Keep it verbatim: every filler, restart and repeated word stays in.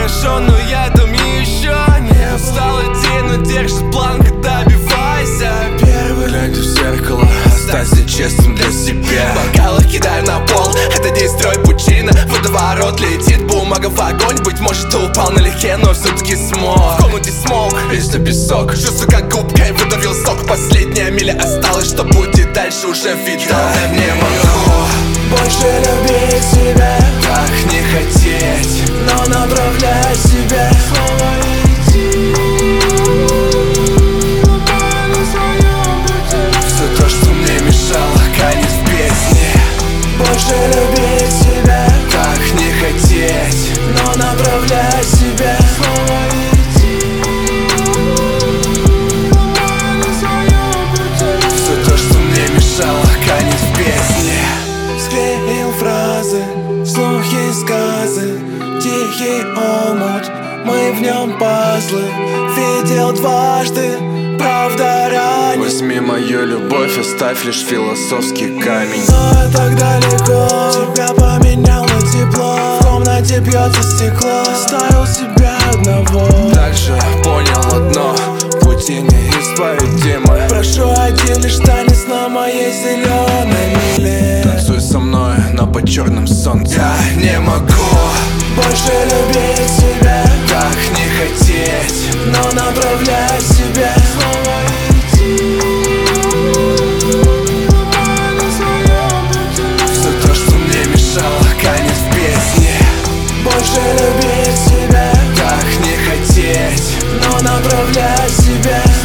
хорошо, но я там еще не устал идти, но держишь план, добивайся. Первый глядя в зеркало, останься честным для себя. Бокалы кидаю на пол, это действие пучина. Водоворот летит, бумага в огонь. Быть может, ты упал налегке, но все-таки смог. В комнате смог, лишь песок. Жестко как губкой выдавил сок. Последняя миля осталась, что будет дальше уже видно. Я не могу больше любить себя, так не хотеть, но направлять себя. Снова идти на своем пути. Все то, что мне мешало, канет в песне. Больше любить себя, так не хотеть, но направлять себя. Снова идти на своем пути. Все то, что мне мешало, канет в песне. Склеил фразы, слухи, сказы, тихий омут, мы в нем пазлы. Видел дважды, правда ранит. Возьми мою любовь, оставь лишь философский камень. Но так далеко, тебя поменял на тепло. В комнате бьется стекло, оставил себя одного. Дальше понял одно, пути неисповедимы. Прошу один лишь танец на моей зеленой миле. Танцуй со мной, но под черным солнцем. Я не могу больше любить себя, так не хотеть, но направлять себя. Снова идти на своем пути. Все то, что мне мешало, канет в песне. Больше любить себя, так не хотеть, но направлять себя.